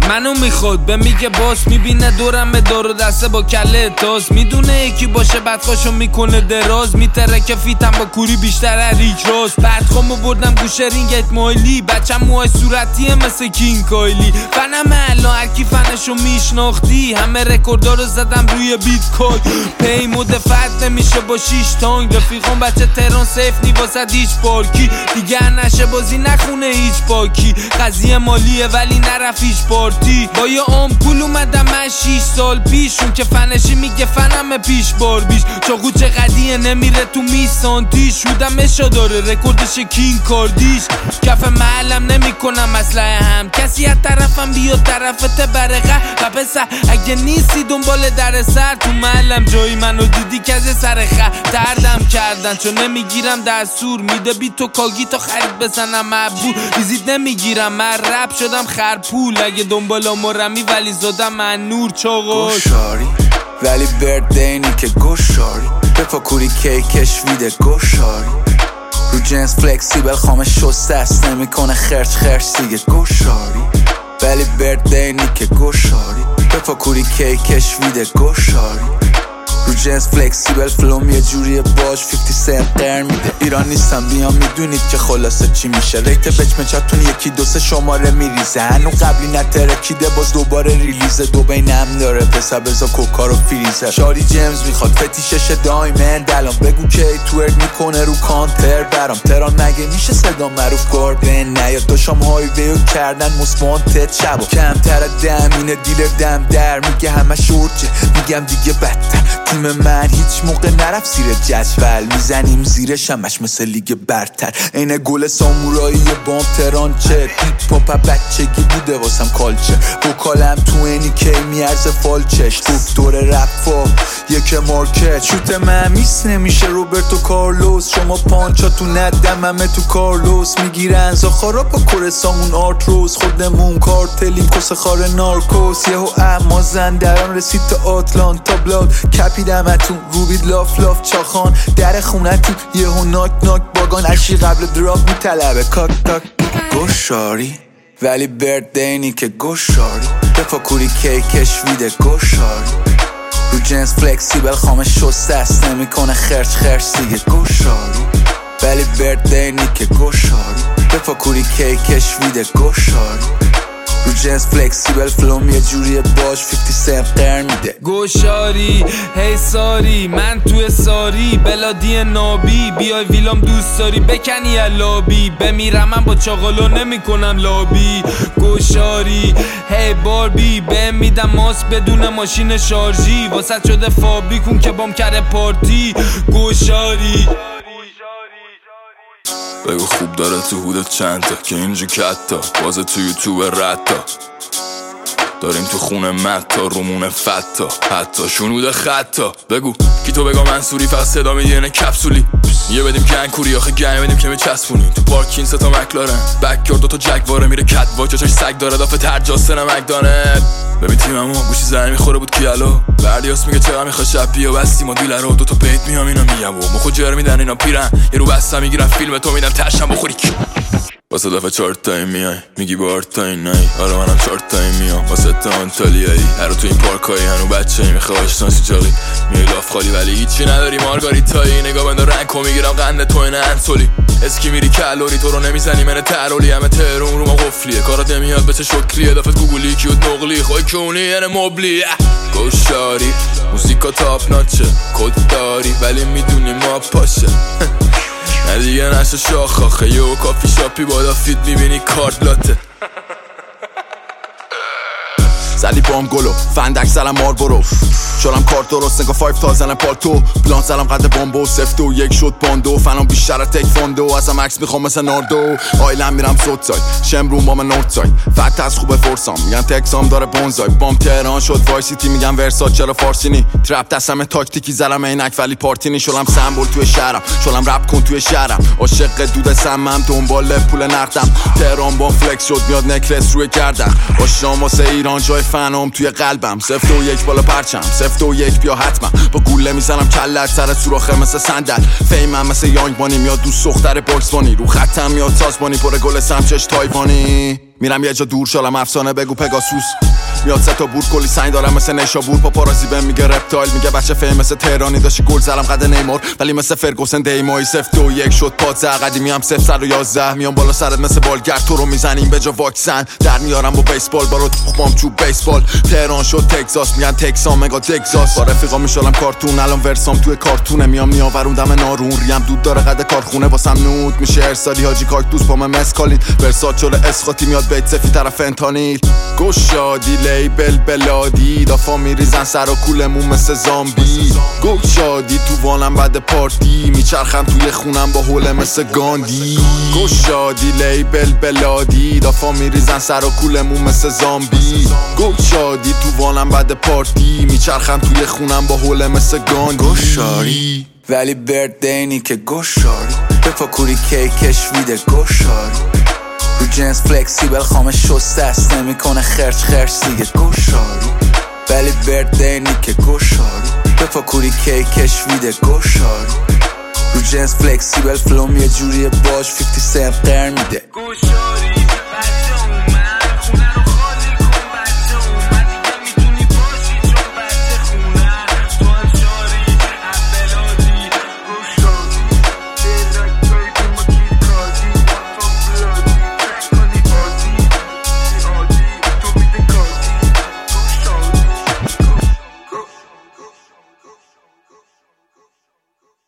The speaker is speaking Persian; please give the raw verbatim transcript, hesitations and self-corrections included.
منو میخواد به میگه باس، میبینه دورم دار و دسته با کله تاز، میدونه یکی باشه بدخواشو میکنه دراز، میتره که فیتم با کوری بیشتر ریک راز. بدخوامو بردم گوشه رینگت مایلی، بچم موهای صورتیه مثل کینگ کایلی. فنم الان هرکی فنشو میشناختی، همه رکوردا رو زدم روی بیت کوین. پی مدفت نمیشه با شیش تانگ، رفیقان بچه تهران سیف نی واسه هیچ پارکی. دیگه نشه بازی نخونه هیچ پاکی، قضیه مالیه ولی نرف هیچ پارتی. با یه آمپول اومدم من شیش سال پیش، اون که فنشی میگه فنم پیش بار بیش. چاقو چه قدیه نمیره تو میسانتیش، شودم اشا داره رکوردش کینگ کاردیش. کف محلم نمیکنم اسلحه هم، کسی از طرفم بیاد طرفت برقه. و پسر اگه نیستی دنبال در سر، تو محلم جایی منو دیدی که از سر خط دردم کردن، چون نمیگیرم دستور میده بی تو کاگی تا خرید بزنم مبور. ویزیت نمیگیرم من رپ شدم خرپول، اگه دنبال مرمی ولی زدم من نور چاقاش. گوشاری ولی بردینی که گوشاری، بپا کوری کیکش ویده گوشاری. رو جنس فلکسیبل خامه شسته است، نمی کنه خرچ خرچ دیگه گوشاری. ولی بردینی که گوشاری، بپا کوری کیکش ویده گوشاری. رو جنس فلکسیبل فلوم یه جوریه باش پنجاه سنت قرن میده. ایران نیستم بیام میدونید که خلاصه چی میشه، ریت بچمچاتون یکی دو سه شماره میریزه. هنو قبلی نترکیده باز دوباره ریلیزه، دو بینم داره پسر بزا کوکا رو فریزه. شاری جیمز میخواد فتیشش دایمند، الان بگو که توئرک میکنه رو کانتر برام. تران مگه میشه صدا معروف گاردن نیاد، داشام هایویو کردن مسپانتت شبا. کمتر دم اینه دیلر دم در میگه همه شورچه، میگم دیگه بدتر. تیم من هیچ موقع نرفت زیر جدول، میزنیم زیر شمش مثل لیگ برتر. اینه گل سامورایی بام تران چه هیپ هاپ بچگی بوده واسم کالچه. وکالم تو اینی کی میارزه فالچش، دکتر رفا یک مارکت. شوت من میس نمیشه روبرتو کارلوس، شما پانچا تو ندم همه تو کارلوس. میگیرن زاخارا با کورسامون آرتروس، خودمون کارتلیم کس خار نارکوس. یهو اما زندران رسید تا آتلانتا بلاد، کپیدمتون روبید لاف لاف چاخان. در خونتون یهو ناک ناک باگان، اشی قبل دراپ میطلبه کاک کاک. گوشاری ولی بردینی که گوشاری، بپا کوری کیکش ویده گوشاری. رو جنس فلکسیبل خامه شسته است، نمی کنه خرچ خرچ دیگه گوشاری. ولی بردینی که گوشاری، بپا کوری کیکش ویده گوشاری. رو جنس فلکسیبل فلوم یه جوریه باش پنجاه سنت قرن میده. گوشاری هی ساری من توی ساری، بلادی نابی بیای ویلام دوست داری بکنی لابی. بمیرم من با چاقالو نمی کنم لابی. گوشاری هی باربی بهم میدم ماست بدون ماشین شارژی، واسه شده فابریکون که بام کرده پارتی. گوشاری بگو خوب داره تو هودت چند تا که اینجا کتا بازه تو یوتیوب رتا. داریم تو خونه متا رومونه فتا، حتی شنود خطا. بگو کی تو بگا منصوری فقط صدا میدینه کپسولی. یه بدیم گنگوری آخه گنگ بدیم که میچسبونیم. تو پارکین ستا مکلارن بکیار دوتا جگواره میره کت واج، چاش سگ داره دافه ترجاسته نمکدانت. ببین تیممو گوشی زنی میخوره بود کیالو، بردیاس میگه چقدر میخواد شب بیا بستیم و دیلر رو دوتا پیت میام اینا میگم و مخو جر میدن اینا پیرن. یه رو بستم میگیرم فیلم تو میدم تشم بخوری کی. واسه دفعه چهار تایی میای میگی بار تایی نایی، آره منم چهار تایی میام واسه تا انتالیایی. هرو تو این پارکایی هنو بچه ای میخواه آشناسی جاقی میای لاف خالی ولی هیچی نداری مارگاریتایی. نگاه بنده رنگ میگیرم قنده تو این انسولی، اسکی میری کالوری تو رو نمیزنی من ترولی. همه تهرون رو ما قفلیه کارات نمیاد بچه شکلیه، دفت گوگلی کیوت نقلی خواه کونی یعنی مبلی. گوشاری موسیقا تاپ ناچه کد داری ولی میدونی ما پاشه. نه دیگه نشه شاخ آخه یه کافی شاپی بالا فید میبینی کارت لاته. زلی بام گلو فندک زلم مار برو، شدم کارت درست نگاه فایف تا زنم پالتو. پلان زلم قد بامبو سفت و یک شد باندو، فنام بیشتر تک فاندو. ازم عکس میخوام مثل ناردو، آیلم میرم سوت ساید شمرون با من نورت ساید. فت از خوبه فرسام میگن تکسام داره بونزای. بام تهران شد وای سیتی میگن ورسات چرا فارسینی. ترپ دستم تاکتیکی زلم عینک ولی پارتینی. شلم سمبل توی شهرم شلم رپ کن توی شهرم. عاشق دود سمم دنبال پول نقدم. تهران با فلکس شد میاد نکلس روی گردن. آشام واسه ایران جای فنام توی قلبم. سفت و یک بالا پرچم، سفت و یک بیا حتما. با گوله میزنم کلت سر سوراخه مثل صندل. فیمم مثل یانگ بانی، میاد دوست دختر باکس بانی. رو خطم میاد سازبانی، پر گل سمچش تایوانی. میرم یه جا دور شالم افسانه بگو پگاسوس. میاد سه تا بور کلی سنگ دارم مثل نیشابور. پاپارازی بهم میگه رپتایل، میگه بچه فیم مثل تهرانی. داشتی گل زدم قد نیمار ولی مثل فرگوسن دیمایی. سفت و یک شد پادزه قدیمی هم صفر صد و یازده. میام بالا سرت مثل بالگرد، تو رو میزنیم به جا واکسن. در میارم با بیسبال بارو تخمام چوب بیسبال. تهران شد تگزاس، میگن تکسان مگا تگزاس. با رفیقا میشالم کارتون، الان ورسام توی کارتونه. میام میآوروندم نارون، ریم دود داره قد کارخونه. واسم نود میشه ارسالی حاجی کاکتوس با من مسکالین. ورسات شده اسخاطی میاد بیت سفی طرف فنتانیل. گشادی لیبل بلادی، دافا میریزن سر و کولمون مثل زامبی. گشادی تو وانم بعد پارتی، میچرخم توی خونم با حوله مثل گاندی. گشادی لیبل بلادی، دافا میریزن سر و کولمون مثل زامبی. گشادی تو وانم بعد پارتی، میچرخم توی خونم با حوله مثل گاندی. گشاری ولی بردینی که گشاری. بپاکوری کیکش ویده گشاری. رو جنس فلکسیبل خامه شسته است، نمیکنه خرچ خرچ دیگه گشاری. ولی بردینی که گشاری. بپاکوری کیکش ویده گشاری. رو جنس فلکسیبل فلوم یه جوریه باش فیفتی سنت قرن میده.